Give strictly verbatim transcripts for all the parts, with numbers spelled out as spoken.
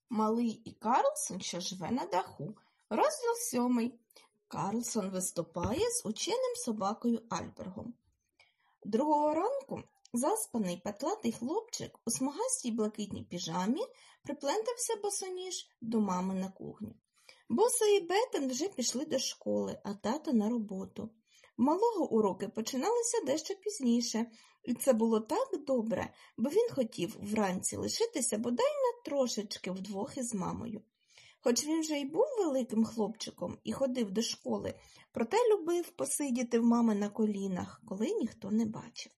Малий і Карлсон, що живе на даху. Розділ сьомий. Карлсон виступає з ученим собакою Альбергом. Другого ранку заспаний патлатий хлопчик у смугастій блакитній піжамі приплентався босоніж до мами на кухню. Боса і Бетен вже пішли до школи, а тато на роботу. В малого уроки починалися дещо пізніше, і це було так добре, бо він хотів вранці лишитися бодай на трошечки вдвох із мамою. Хоч він вже й був великим хлопчиком і ходив до школи, проте любив посидіти в мами на колінах, коли ніхто не бачив.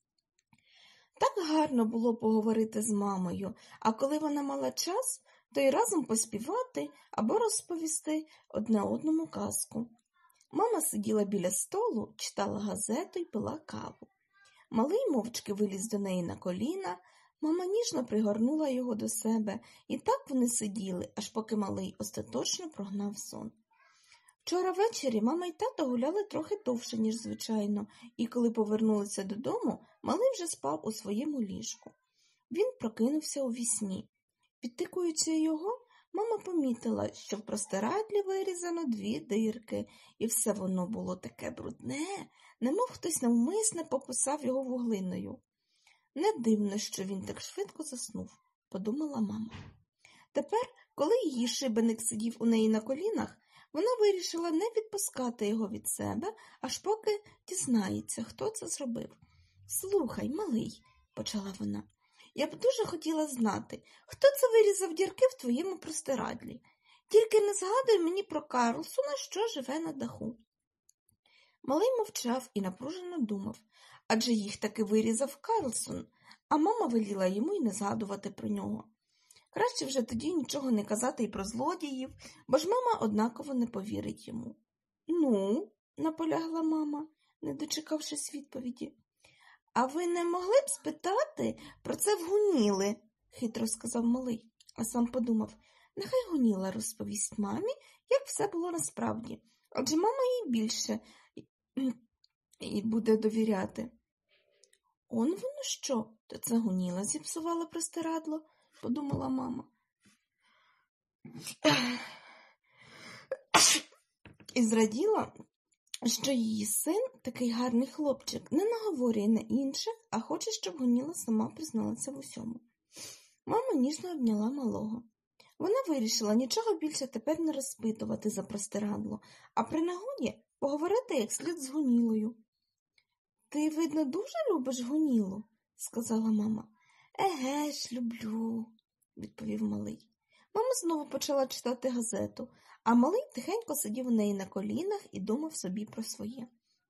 Так гарно було поговорити з мамою, а коли вона мала час, то й разом поспівати або розповісти одне одному казку. Мама сиділа біля столу, читала газету й пила каву. Малий мовчки виліз до неї на коліна, мама ніжно пригорнула його до себе, і так вони сиділи, аж поки малий остаточно прогнав сон. Вчора ввечері мама й тато гуляли трохи довше, ніж звичайно, і коли повернулися додому, малий вже спав у своєму ліжку. Він прокинувся у вісні. Підтикуючи його, мама помітила, що в простирадлі вирізано дві дирки, і все воно було таке брудне, немов хтось навмисне покусав його вуглиною. Не дивно, що він так швидко заснув, подумала мама. Тепер, коли її шибеник сидів у неї на колінах, вона вирішила не відпускати його від себе, аж поки дізнається, хто це зробив. «Слухай, малий», – почала вона, – «я б дуже хотіла знати, хто це вирізав дірки в твоєму простирадлі. Тільки не згадуй мені про Карлсона, що живе на даху». Малий мовчав і напружено думав, адже їх таки вирізав Карлсон, а мама веліла йому й не згадувати про нього. Краще вже тоді нічого не казати й про злодіїв, бо ж мама однаково не повірить йому. «Ну?» – наполягла мама, не дочекавшись відповіді. «А ви не могли б спитати про це в Гуніли?» – хитро сказав малий, а сам подумав, нехай Гуніла розповість мамі, як все було насправді, адже мама їй більше і буде довіряти. «Он воно що? То це Гуніла зіпсувала простирадло?» – подумала мама. І зраділа, що її син, такий гарний хлопчик, не наговорює на інших, а хоче, щоб Гуніла сама призналася в усьому. Мама ніжно обняла малого. Вона вирішила нічого більше тепер не розпитувати за простирадло, а при нагоді поговорити як слід з Гунілою. «Ти, видно, дуже любиш Гунілу?» – сказала мама. «Еге ж, люблю», – відповів малий. Мама знову почала читати газету, а малий тихенько сидів у неї на колінах і думав собі про своє.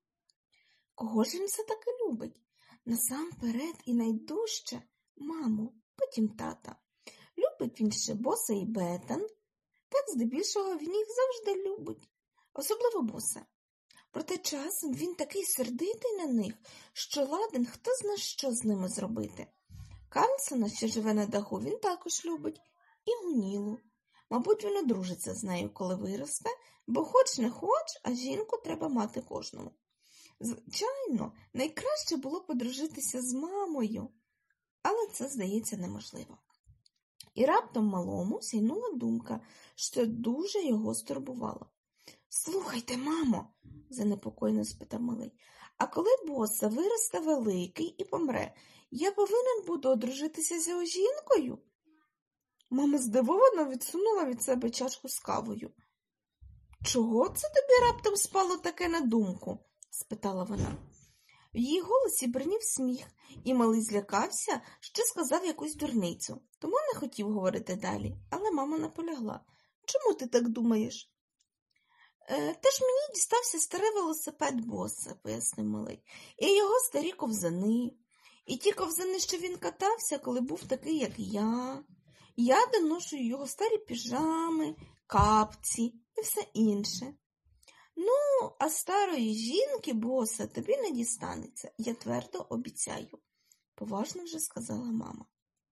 Кого ж він все таки любить? Насамперед і найдужче маму, потім тата. Любить він ще Боса і Бетен. Так здебільшого він їх завжди любить, особливо Боса. Проте часом він такий сердитий на них, що ладен хто зна що з ними зробити. Карлсона, що живе на даху, він також любить. І Гунілу. Мабуть, він одружиться з нею, коли виросте, бо хоч не хоч, а жінку треба мати кожному. Звичайно, найкраще було подружитися з мамою, але це, здається, неможливо. І раптом малому сяйнула думка, що дуже його стурбувало. «Слухайте, мамо», – занепокоєно спитав малий, – «а коли Боса виросте великий і помре, я повинен буду одружитися з його жінкою?» Мама здивовано відсунула від себе чашку з кавою. «Чого це тобі раптом спало таке на думку?» – спитала вона. В її голосі бринів сміх, і малий злякався, що сказав якусь дурницю, тому не хотів говорити далі, але мама наполягла. «Чому ти так думаєш?» «Е, «Та ж мені дістався старий велосипед Боса», – пояснив малий, «і його старі ковзани, і ті ковзани, що він катався, коли був такий, як я. Я доношу його старі піжами, капці і все інше. Ну, а старої жінки Боса тобі не дістанеться, я твердо обіцяю», – поважно вже сказала мама.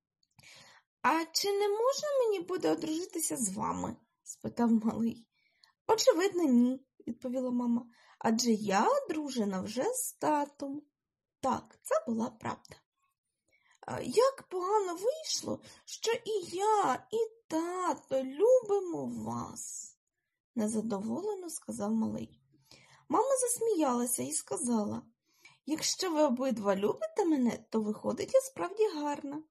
«А чи не можна мені буде одружитися з вами?» – спитав малий. «Очевидно, ні», – відповіла мама, – «адже я одружена вже з татом». Так, це була правда. Як погано вийшло, що і я, і тато, любимо вас, незадоволено сказав малий. Мама засміялася і сказала, якщо ви обидва любите мене, то виходить я справді гарна.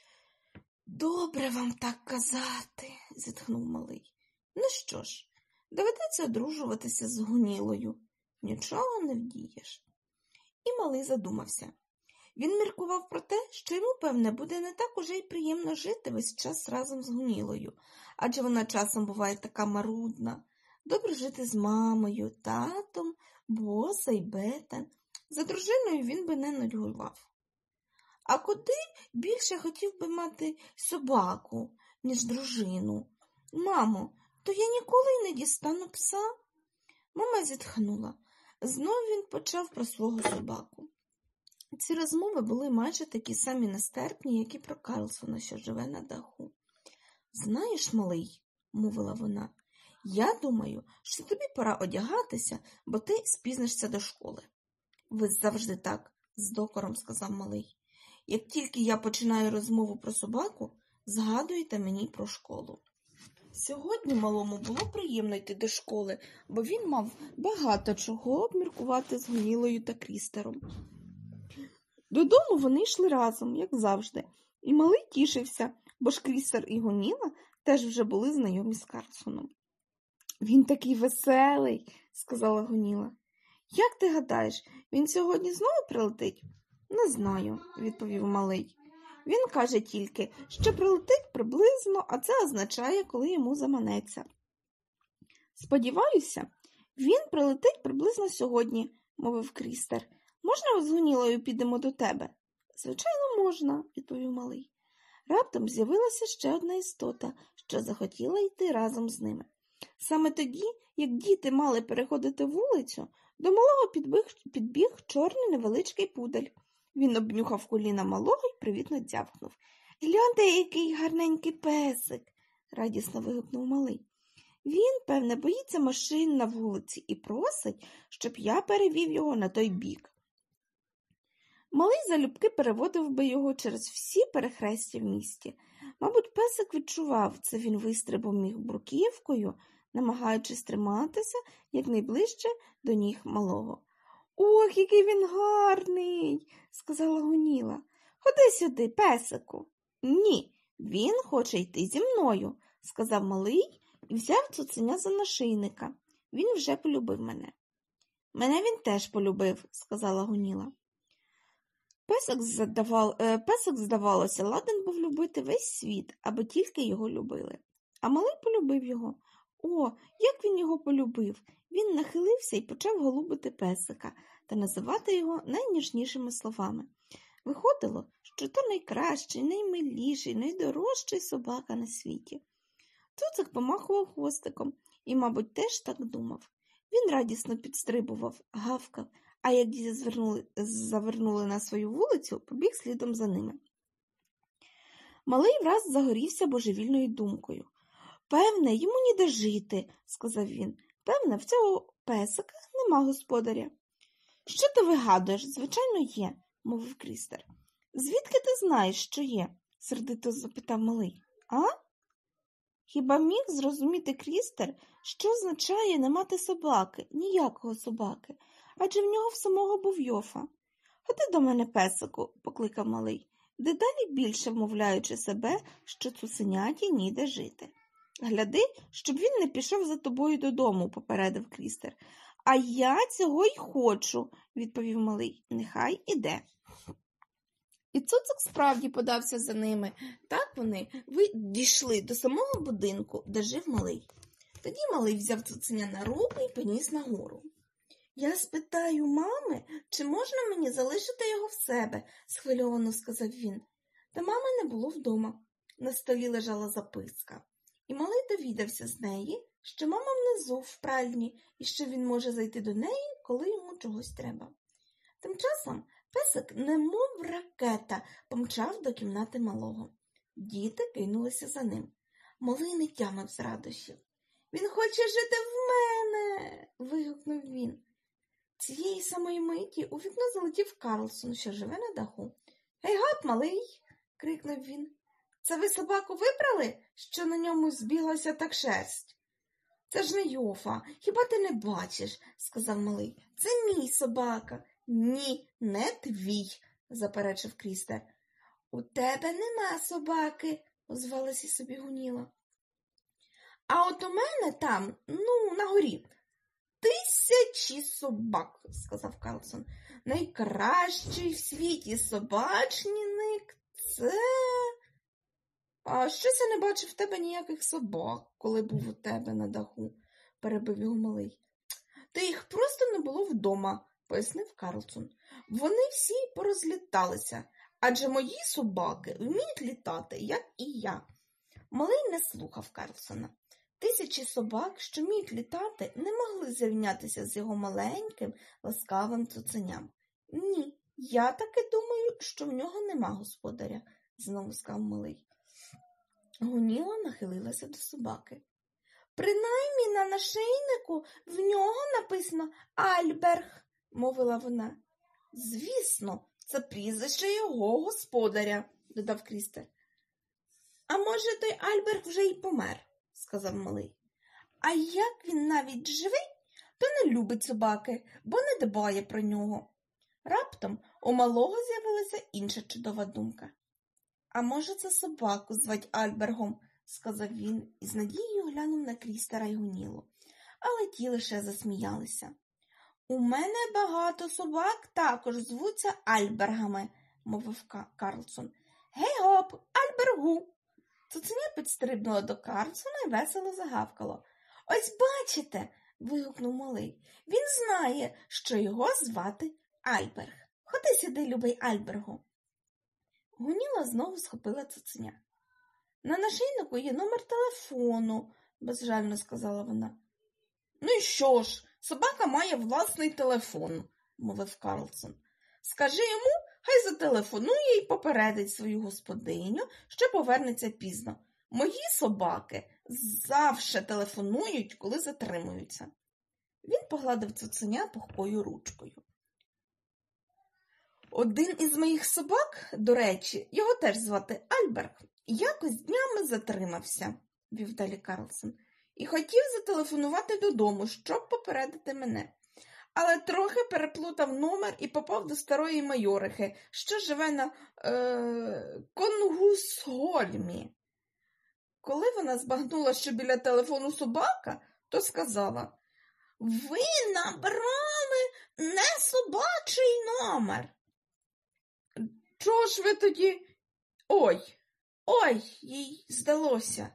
Добре вам так казати, зітхнув малий. Ну що ж, доведеться одружуватися з Гунілою. Нічого не вдієш. І малий задумався. Він міркував про те, що йому, певне, буде не так уже й приємно жити весь час разом з Гунілою, адже вона часом буває така марудна. Добре жити з мамою, татом, боса й бета. За дружиною він би не нудьгував. А куди більше хотів би мати собаку, ніж дружину? Мамо, то я ніколи й не дістану пса. Мама зітхнула. Знов він почав про свого собаку. Ці розмови були майже такі самі нестерпні, як і про Карлсона, що живе на даху. Знаєш, малий, мовила вона, я думаю, що тобі пора одягатися, бо ти спізнишся до школи. Ви завжди так, з докором сказав малий. Як тільки я починаю розмову про собаку, згадуєте мені про школу. Сьогодні малому було приємно йти до школи, бо він мав багато чого обміркувати з Гунілою та Крістером. Додому вони йшли разом, як завжди, і малий тішився, бо ж Крістер і Гуніла теж вже були знайомі з Карлсоном. «Він такий веселий», – сказала Гуніла. «Як ти гадаєш, він сьогодні знову прилетить?» «Не знаю», – відповів малий. «Він каже тільки, що прилетить приблизно, а це означає, коли йому заманеться». «Сподіваюся, він прилетить приблизно сьогодні», – мовив Крістер. «Можна з Гунілою підемо до тебе?» «Звичайно, можна», – відповів малий. Раптом з'явилася ще одна істота, що захотіла йти разом з ними. Саме тоді, як діти мали переходити вулицю, до малого підбіг, підбіг чорний невеличкий пудель. Він обнюхав коліна малого й привітно дзявкнув. «Гляньте, який гарненький песик!» – радісно вигукнув малий. «Він, певне, боїться машин на вулиці і просить, щоб я перевів його на той бік». Малий залюбки переводив би його через всі перехрестя в місті. Мабуть, песик відчував це, він вистрибав міг бруківкою, намагаючись триматися якнайближче до ніг малого. «Ох, який він гарний!» – сказала Гуніла. «Ходи сюди, песику!» «Ні, він хоче йти зі мною», – сказав малий і взяв цуценя за нашийника. «Він вже полюбив мене». «Мене він теж полюбив», – сказала Гуніла. Песик, задавав... Песик, здавалося, ладен був любити весь світ, аби тільки його любили. А малий полюбив його. О, як він його полюбив! Він нахилився і почав голубити песика та називати його найніжнішими словами. Виходило, що то найкращий, наймиліший, найдорожчий собака на світі. Цуцик помахував хвостиком і, мабуть, теж так думав. Він радісно підстрибував, гавкав, а як діти звернули, завернули на свою вулицю, побіг слідом за ними. Малий враз загорівся божевільною думкою. «Певне, йому ніде жити», – сказав він. «Певне, в цього песика нема господаря». «Що ти вигадуєш? Звичайно, є», – мовив Крістер. «Звідки ти знаєш, що є?» – сердито запитав малий. «А?» Хіба міг зрозуміти Крістер, що означає не мати собаки, ніякого собаки, адже в нього в самого був Йофа. «Ходи до мене, песику», – покликав малий, дедалі більше вмовляючи себе, що цуценяті ніде жити. «Гляди, щоб він не пішов за тобою додому», – попередив Крістер. «А я цього й хочу», – відповів малий. «Нехай іде». І цуцик справді подався за ними. Так вони дійшли до самого будинку, де жив малий. Тоді малий взяв цуценя на руки і поніс нагору. «Я спитаю мами, чи можна мені залишити його в себе», – схвильовано сказав він. Та мами не було вдома. На столі лежала записка. І малий довідався з неї, що мама внизу в пральні, і що він може зайти до неї, коли йому чогось треба. Тим часом песик, немов ракета, помчав до кімнати малого. Діти кинулися за ним. Малий не тямив з радощів. «Він хоче жити в мене!» – вигукнув він. Цієї самої миті у вікно залетів Карлсон, що живе на даху. «Гей, гап, малий!» – крикнув він. це ви собаку вибрали, що на ньому збіглася так шерсть? Це ж не Йофа, хіба ти не бачиш, сказав малий. Це мій собака. Ні, не твій, заперечив Крістер. У тебе нема собаки, озвалася собі Гуніла. А от у мене там, ну, на горі, тисячі собак, сказав Карлсон. Найкращий в світі собачник – це... А щось я не бачив в тебе ніяких собак, коли був у тебе на даху, перебив його малий. Та їх просто не було вдома, пояснив Карлсон. Вони всі порозліталися, адже мої собаки вміють літати, як і я. Малий не слухав Карлсона. Тисячі собак, що вміють літати, не могли зрівнятися з його маленьким, ласкавим цуценям. Ні, я таки думаю, що в нього нема господаря, знову сказав малий. Гуніла нахилилася до собаки. Принаймні на нашийнику в нього написано Альберг, мовила вона. Звісно, це прізвище його господаря, додав Крістер. А може, той Альберг вже й помер, сказав малий. А як він навіть живий, то не любить собаки, бо не дбає про нього. Раптом у малого з'явилася інша чудова думка. А може, це собаку звать Альбергом, сказав він і з надією глянув на Крістера й Гунілу. Але ті лише засміялися. У мене багато собак також звуться Альбергами, мовив Карлсон. Гей-гоп, Альбергу! Цуценя підстрибнуло до Карлсона і весело загавкало. Ось бачите, вигукнув малий. Він знає, що його звати Альберг. Ходи сюди, любий Альбергу. Гуніла знову схопила цуценя. На нашийнику є номер телефону, безжально сказала вона. Ну і що ж, собака має власний телефон, мовив Карлсон. Скажи йому, хай зателефонує і попередить свою господиню, що повернеться пізно. Мої собаки завше телефонують, коли затримуються. Він погладив цуценя пухкою ручкою. Один із моїх собак, до речі, його теж звати Альберг, якось днями затримався, вів далі Карлсон, і хотів зателефонувати додому, щоб попередити мене. Але трохи переплутав номер і попав до старої майорихи, що живе на е, Конгусгольмі. Коли вона збагнула, що біля телефону собака, то сказала: «Ви набрали не собачий номер». Чого ж ви тоді? Ой, ой, їй здалося.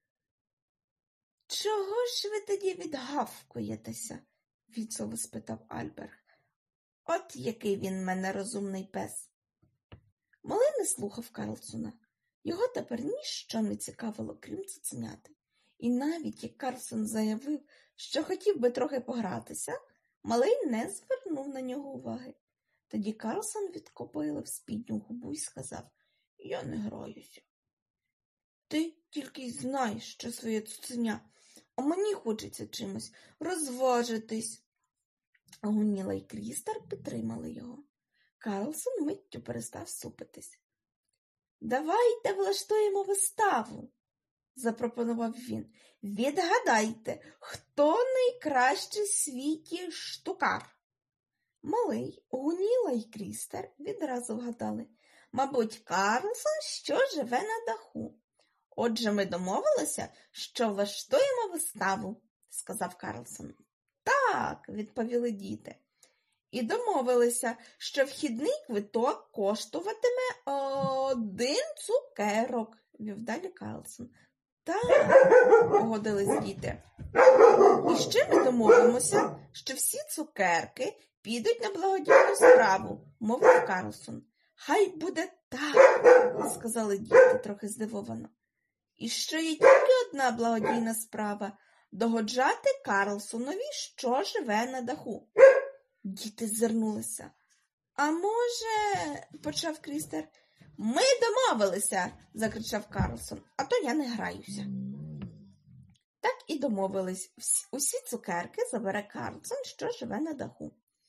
Чого ж ви тоді відгавкуєтеся? Віцово спитав Альберг. От який він мене розумний пес. Малий не слухав Карлсона. Його тепер ніщо не цікавило, крім цуценяти. І навіть як Карлсон заявив, що хотів би трохи погратися, малий не звернув на нього уваги. Тоді Карлсон відкопилив спідню губу і сказав: «Я не граюся. Ти тільки й знаєш, що своє цуценя, а мені хочеться чимось розважитись». Гуніла й Крістер підтримали його. Карлсон миттю перестав супитись. «Давайте влаштуємо виставу», – запропонував він. «Відгадайте, хто найкращий в світі штукар?» Малий, Гуніла й Крістер відразу вгадали. Мабуть, Карлсон, що живе на даху. «Отже, ми домовилися, що влаштуємо виставу», – сказав Карлсон. «Так», – відповіли діти. І домовилися, що вхідний квиток коштуватиме один цукерок, вів далі Карлсон. «Так», – погодились діти. «І ще ми домовимося, що всі цукерки підуть на благодійну справу», – мовив Карлсон. «Хай буде так», – сказали діти трохи здивовано. «І що є тільки одна благодійна справа – догоджати Карлсонові, що живе на даху». Діти зирнулися. «А може, – почав Крістер. «Ми домовилися!» – закричав Карлсон. «А то я не граюся». Так і домовились. Усі цукерки забере Карлсон, що живе на даху.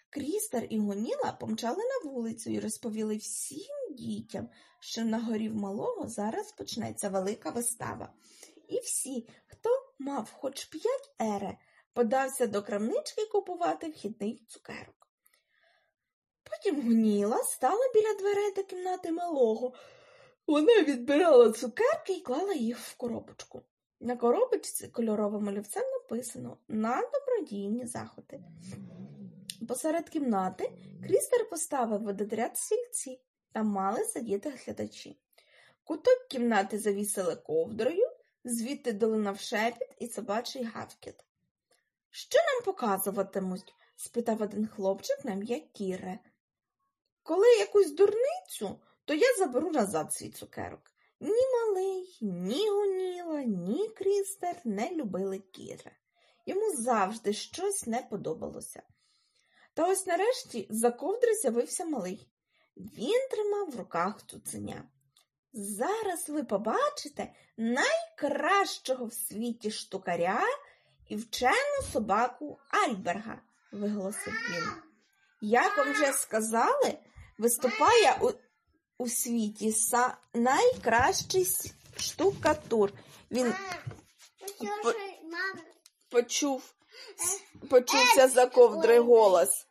Крістер і Гуніла помчали на вулицю і розповіли всім дітям, що на горі в Малого зараз почнеться велика вистава. І всі, хто мав хоч п'ять ере, подався до крамнички купувати вхідний цукерок. Потім Гуніла стала біля дверей до кімнати Малого. Вона відбирала цукерки і клала їх в коробочку. На коробочці кольоровим олівцем написано «На добродійні заходи». Посеред кімнати Крістер поставив вододряд стільці. Там мали сидіти глядачі. Куток кімнати завісили ковдрою, звідти долинав шепіт і собачий гавкіт. «Що нам показуватимуть?» – спитав один хлопчик на ім'я Кіре. «Коли якусь дурницю, то я заберу назад свій цукерок». Ні Малий, ні Гуніла, ні Крістер не любили Кіре. Йому завжди щось не подобалося. Та ось нарешті з-за ковдри з'явився Малий. Він тримав в руках цуценя. «Зараз ви побачите найкращого в світі штукаря і вчену собаку Альберга», – виголосив він. «Як вам вже сказали, виступає у, у світі са найкращий штукатур». Він по, почув, почувся за ковдри голос.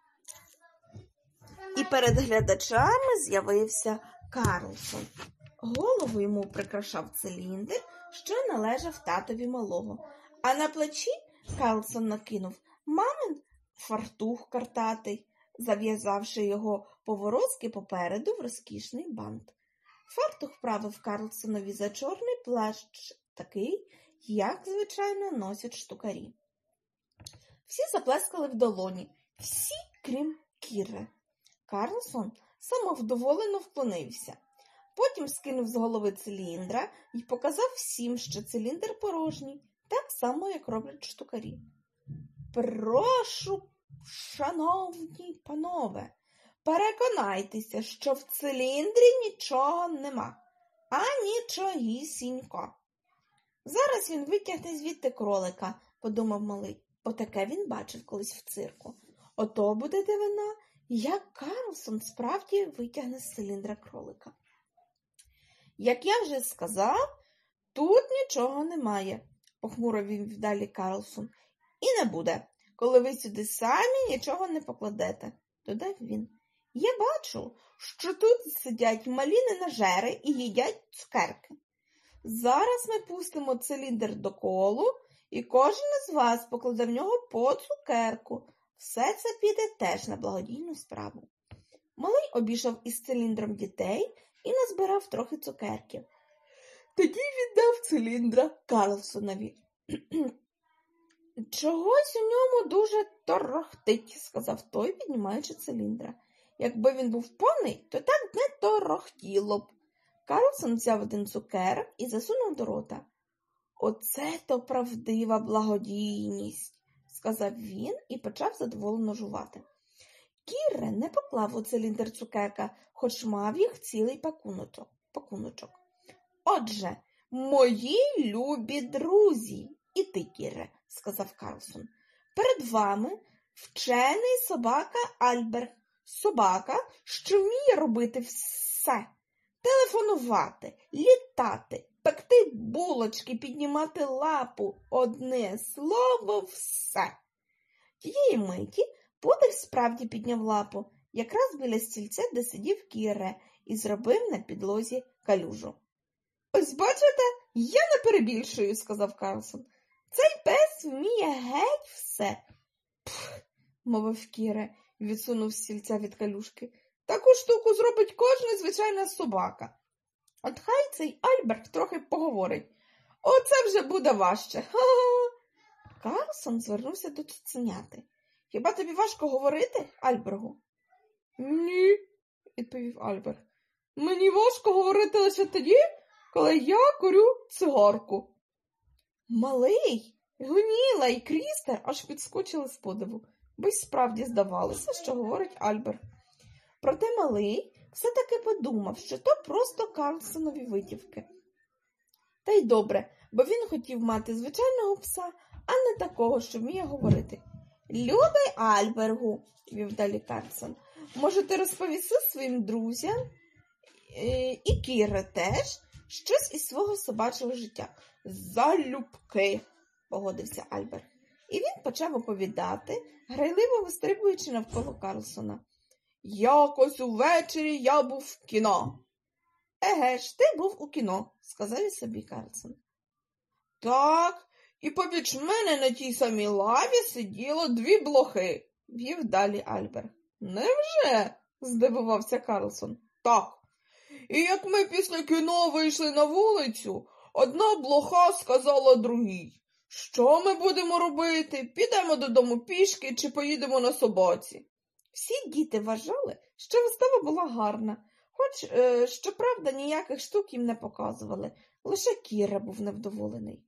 І перед глядачами з'явився Карлсон. Голову йому прикрашав циліндр, що належав татові Малого. А на плечі Карлсон накинув мамин фартух картатий, зав'язавши його поворозки попереду в розкішний бант. Фартух правив Карлсонові за чорний плащ, такий, як, звичайно, носять штукарі. Всі заплескали в долоні, всі, крім Кіре. Карлсон самовдоволено вклонився. Потім скинув з голови циліндра і показав всім, що циліндр порожній, так само, як роблять штукарі. «Прошу, шановні панове, переконайтеся, що в циліндрі нічого нема, а нічогісінько». «Зараз він витягне звідти кролика», – подумав Малий. Отаке він бачив колись в цирку. Ото буде дивина, як Карлсон справді витягне з циліндра кролика. «Як я вже сказав, тут нічого немає», – похмуро вів далі Карлсон. «І не буде, коли ви сюди самі нічого не покладете», – додав він. «Я бачу, що тут сидять малі ненажери і їдять цукерки. Зараз ми пустимо циліндр до колу, і кожен із вас покладе в нього по цукерку. Все це піде теж на благодійну справу». Малий обійшов із циліндром дітей і назбирав трохи цукерків. Тоді віддав циліндра Карлсонові. «Чогось у ньому дуже торохтить», – сказав той, піднімаючи циліндра. «Якби він був повний, то так не торохтіло б». Карлсон взяв один цукерок і засунув до рота. «Оце то правдива благодійність», – сказав він і почав задоволено жувати. Кіре не поклав у циліндр цукерка, хоч мав їх цілий пакуночок. «Отже, мої любі друзі, і ти, Кіре», – сказав Карлсон, – «перед вами вчений собака Альберг, собака, що вміє робити все. Телефонувати, літати, пекти булочки, піднімати лапу, одне слово, все». Тієї миті Пудель справді підняв лапу, якраз біля стільця, де сидів Кіре, і зробив на підлозі калюжу. «Ось бачите, я не перебільшую», – сказав Карлсон. «Цей пес вміє геть все». «Пф», – мовив Кіре і відсунув стільця від калюшки. «Таку штуку зробить кожна звичайна собака. От хай цей Альберг трохи поговорить. Оце вже буде важче. Ха-ха». Карлсон звернувся до цуценяти. «Хіба тобі важко говорити, Альбергу?» «Ні», – відповів Альберг. «Мені важко говорити лише тоді, коли я курю цигарку». Малий, Гуніла і Крістер аж підскочили з подиву, бо й справді здавалося, що говорить Альберг. Проте Малий все-таки подумав, що то просто Карлсонові витівки. Та й добре, бо він хотів мати звичайного пса, а не такого, що вміє говорити. Любий Альбергу, вів далі Карлсон, може ти розповісти своїм друзям і Кіре теж щось із свого собачого життя? Залюбки, погодився Альберг. І він почав оповідати, грайливо вистрибуючи навколо Карлсона. Якось увечері я був в кіно. Еге ж, ти був у кіно, сказав і собі Карлсон. Так, і побіч мене на тій самій лаві сиділо дві блохи, вів далі Альберг. Невже? Здивувався Карлсон. Так. І як ми після кіно вийшли на вулицю, одна блоха сказала другій. Що ми будемо робити? Підемо додому пішки чи поїдемо на собаці? Всі діти вважали, що вистава була гарна, хоч, е, щоправда, ніяких штук їм не показували, лише Кіра був невдоволений.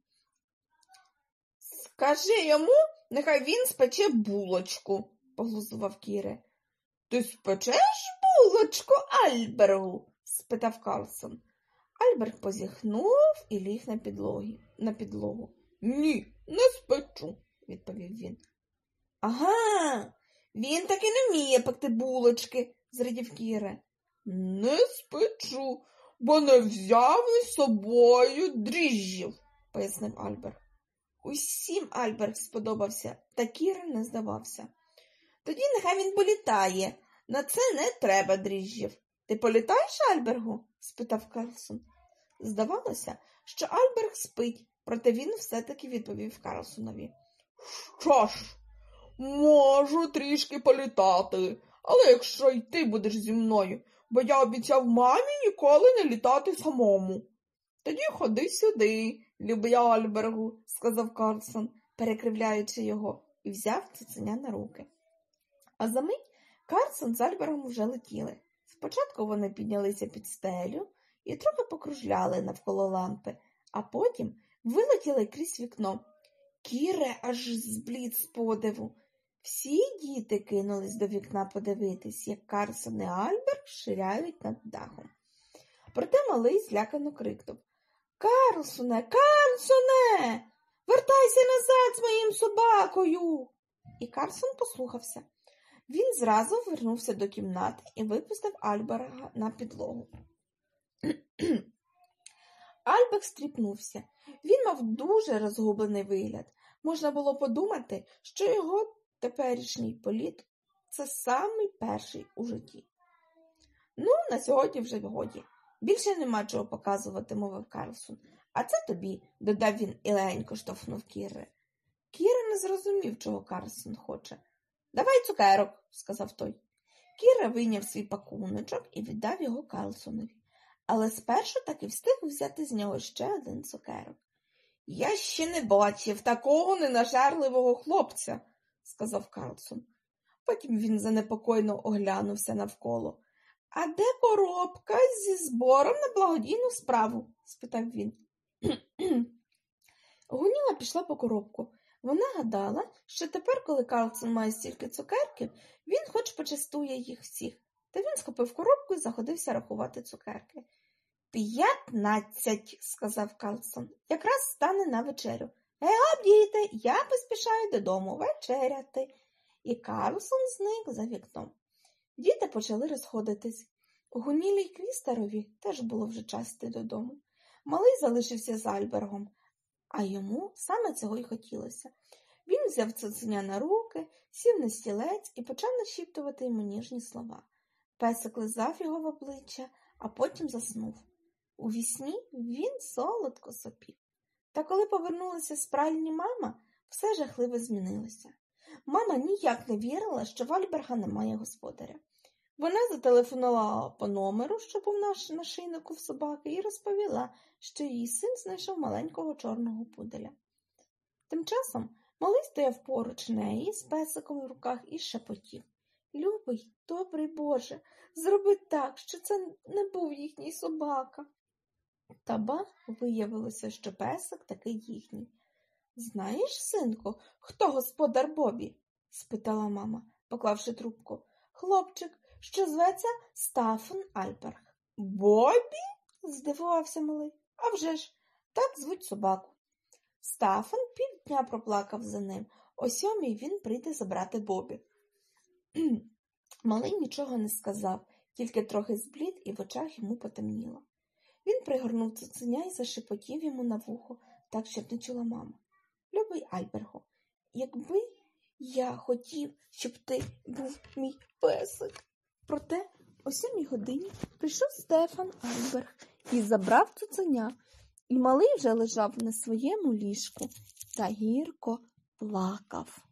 Скажи йому, нехай він спече булочку, поглузував Кіре. Ти спечеш булочку Альбергу? Спитав Карлсон. Альберг позіхнув і ліг на підлогі, на підлогу. Ні, не спечу, відповів він. Ага, він таки не вміє пекти булочки, зрадів Кіре. Не спечу, бо не взяв із собою дріжджів, пояснив Альберг. Усім Альберг сподобався, та Кіре не здавався. Тоді нехай він політає, на це не треба дріжджів. Ти політаєш, Альбергу? Спитав Карлсон. Здавалося, що Альберг спить, проте він все-таки відповів Карлсонові. Що ж, можу трішки політати, але якщо й ти будеш зі мною, бо я обіцяв мамі ніколи не літати самому. Тоді ходи сюди, любий Альбергу, сказав Карлсон, перекривляючи його, і взяв цуценя на руки. А за мить Карлсон з Альбергом вже летіли. Спочатку вони піднялися під стелю і трохи покружляли навколо лампи, а потім вилетіли крізь вікно. Кіре аж зблід з подиву. Всі діти кинулись до вікна подивитись, як Карлсон і Альберг ширяють над дахом. Проте малий злякано крикнув. Карлсоне, Карлсоне, вертайся назад з моїм собакою. І Карлсон послухався. Він зразу вернувся до кімнати і випустив Альберга на підлогу. Альберг стріпнувся. Він мав дуже розгублений вигляд. Можна було подумати, що його теперішній політ – це самий перший у житті. Ну, на сьогодні вже годі. Більше нема чого показувати, мовив Карлсон. А це тобі, додав він і легенько штовхнув Кіре. Кіре не зрозумів, чого Карлсон хоче. Давай цукерок, сказав той. Кіре вийняв свій пакуночок і віддав його Карлсонові. Але спершу таки встиг взяти з нього ще один цукерок. Я ще не бачив такого ненажерливого хлопця, сказав Карлсон. Потім він занепокоєно оглянувся навколо. А де коробка зі збором на благодійну справу? Спитав він. Гуніла пішла по коробку. Вона гадала, що тепер, коли Карлсон має стільки цукерків, він хоч почастує їх всіх. Та він схопив коробку і заходився рахувати цукерки. П'ятнадцять, сказав Карлсон. Якраз стане на вечерю. Гей, діти, я поспішаю додому вечеряти. І Карлсон зник за вікном. Діти почали розходитись. Гунілі й Квістерові теж було вже час йти додому. Малий залишився з Альбергом, а йому саме цього й хотілося. Він взяв цуценя на руки, сів на стілець і почав нашіптувати йому ніжні слова. Песик лизав його в обличчя, а потім заснув. Увісні він солодко сопів. Та коли повернулася з пральні мама, все жахливо змінилося. Мама ніяк не вірила, що в Альберга немає господаря. Вона зателефонувала по номеру, що був на нашийнику в собаки, і розповіла, що її син знайшов маленького чорного пуделя. Тим часом малий стояв поруч неї з песиком в руках і шепотів. Любий, добрий Боже, зроби так, що це не був їхній собака. Та ба, виявилося, що песик таки їхній. Знаєш, синку, хто господар Бобі? Спитала мама, поклавши трубку. Хлопчик, що зветься Стаффен Альберг. Бобі? Здивувався малий. А вже ж, так звуть собаку. Стаффен півдня проплакав за ним. О сьомій він прийде забрати Бобі. Малий нічого не сказав, тільки трохи зблід і в очах йому потемніло. Він пригорнув цуценя і зашепотів йому на вухо, так, щоб не чула мама. Любий Альберго, якби я хотів, щоб ти був мій песик. Проте о сьомій годині прийшов Стефан Альберг і забрав цуценя. І малий вже лежав на своєму ліжку та гірко плакав.